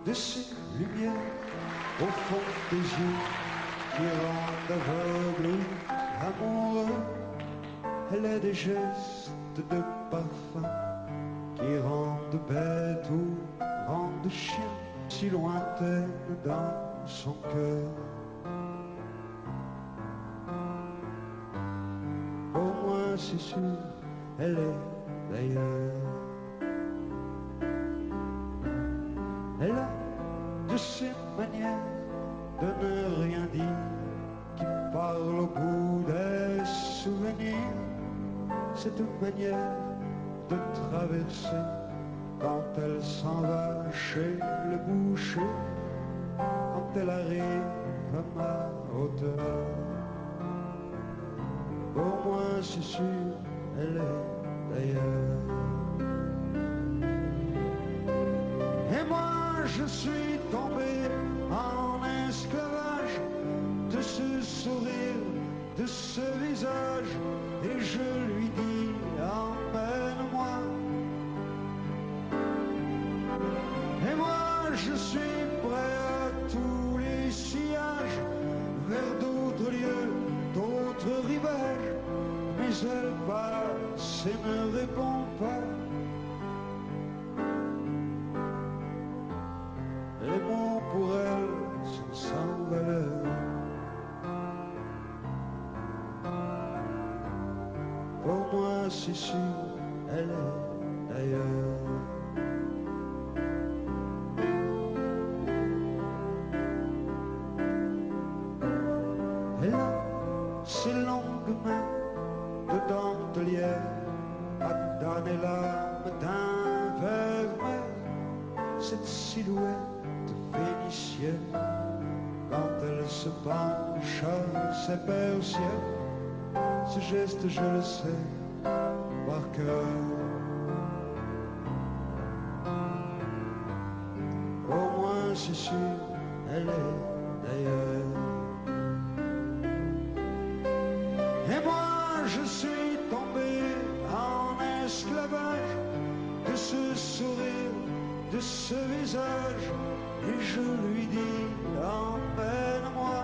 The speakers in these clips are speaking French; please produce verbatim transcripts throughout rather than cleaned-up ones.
de ces lumières au fond des yeux qui rendent aveugle ou amoureux. Elle est des gestes de parfum qui rendent bête ou rendent chien, si lointaine dans son cœur. Au moins c'est sûr, elle est d'ailleurs. Elle a de ces manières de ne rien dire, qui parle au bout des souvenirs. Cette manière de traverser quand elle s'en va chez le boucher, quand elle arrive à ma hauteur. Au moins c'est sûr, elle est d'ailleurs. Et moi je suis tombé en esclavage de ce sourire, de ce visage, et je lui dis emmène-moi. Et moi je suis prêt à tous les sillages, vers d'autres lieux, d'autres rivages, mais elle passe et ne répond pas. Les mots pour elle sont sans valeur. Pour moi c'est sûr, elle est d'ailleurs. Elle a ses longues mains de dentelière à donner l'âme d'un verre. Cette silhouette vénitienne, quand elle se penche à ses persiennes, ce geste je le sais par cœur. Au moins c'est sûr, elle est d'ailleurs. Et moi je suis tombé en esclavage de ce sourire, de ce visage, et je lui dis emmène-moi.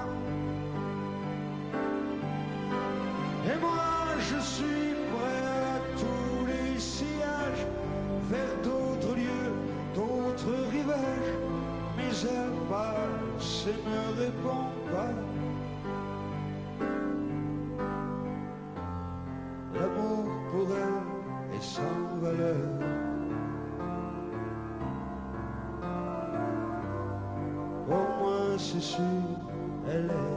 Et moi je suis prêt à tous les sillages, vers d'autres lieux, d'autres rivages, mais elle passe et ne répond pas. L'amour pour elle est sans valeur. Au moins c'est sûr, elle est